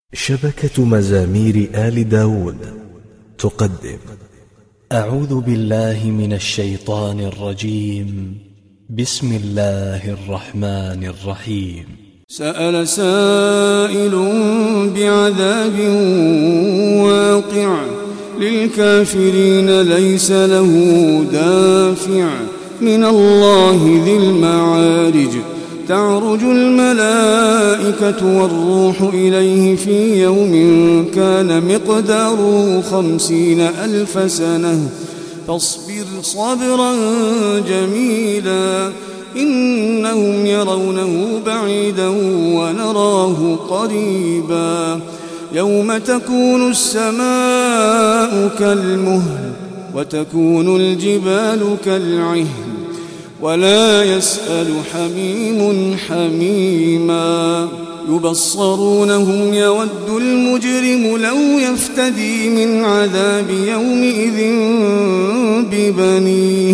شبكة مزامير آل داود تقدم. أعوذ بالله من الشيطان الرجيم. بسم الله الرحمن الرحيم. سأل سائل بعذاب واقع للكافرين ليس له دافع من الله ذي المعارج. تعرج الملائكة والروح إليه في يوم كان مقداره 50,000 سنة فاصبر صبرا جميلا إنهم يرونه بعيدا ونراه قريبا. يوم تكون السماء كالمهل وتكون الجبال كالعهن ولا يسأل حميم حميما. يبصرونهم يود المجرم لو يفتدي من عذاب يومئذ ببنيه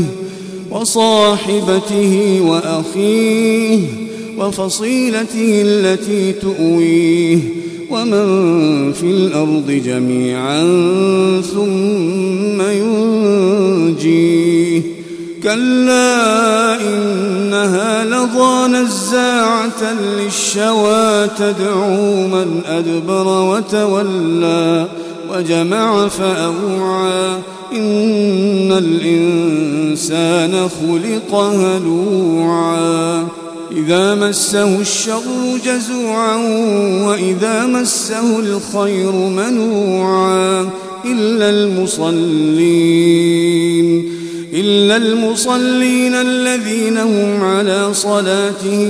وصاحبته وأخيه وفصيلته التي تؤويه ومن في الأرض جميعا ثم ينجيه. كلا إنها لظى نزاعة للشوى تدعو من أدبر وتولى وجمع فأوعى. إن الإنسان خلق هلوعا إذا مسه الشر جزوعا وإذا مسه الخير منوعا إلا المصلين الذين هم على صلاتهم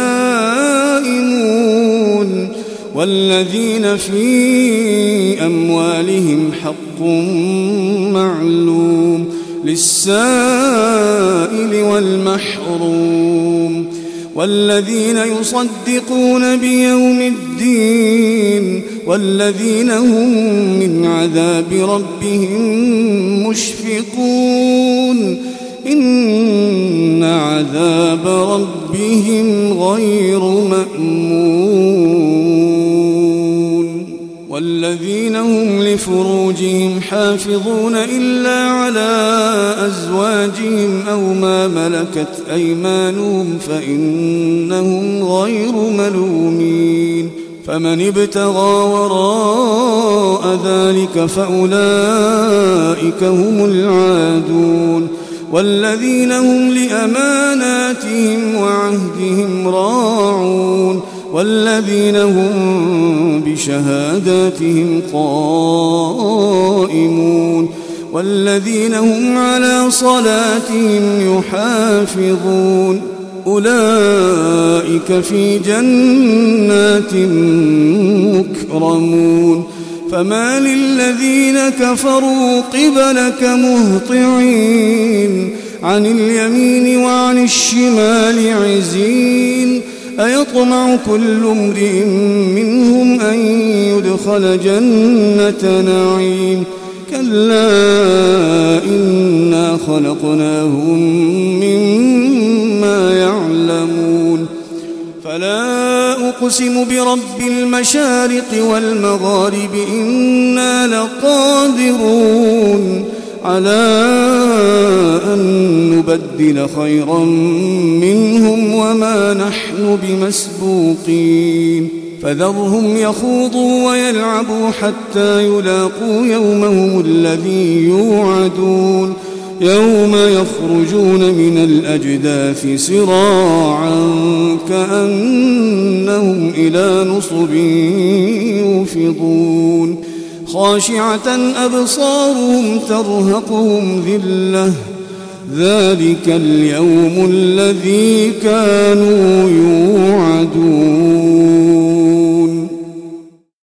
دائمون والذين في أموالهم حق معلوم للسائل والمحروم والذين يصدقون بيوم الدين والذين هم من عذاب ربهم مشفقون. إن عذاب ربهم غير مأمون. والذين هم لفروجهم حافظون إلا على أزواجهم أو ما ملكت أيمانهم فإنهم غير ملومين. فمن ابتغى وراء ذلك فأولئك هم العادون. والذين هم لأماناتهم وعهدهم راعون والذين هم بشهاداتهم قائمون والذين هم على صلاتهم يحافظون. أولئك في جنات مكرمون. فما للذين كفروا قبلك مهطعين عن اليمين وعن الشمال عزين. أيطمع كل امرئ منهم أن يدخل جنة نعيم. كلا إنا خلقناهم مما يعلمون. فلا أقسم برب المشارق والمغارب إنا لقادرون على أن نبدل خيرا منهم وما نحن بمسبوقين. فذرهم يخوضوا ويلعبوا حتى يلاقوا يومهم الذي يوعدون. يوم يخرجون من الأجداث سراعا كأنهم إلى نصب يوفضون. خاشعة أبصارهم ترهقهم ذلة ذلك اليوم الذي كانوا يوعدون.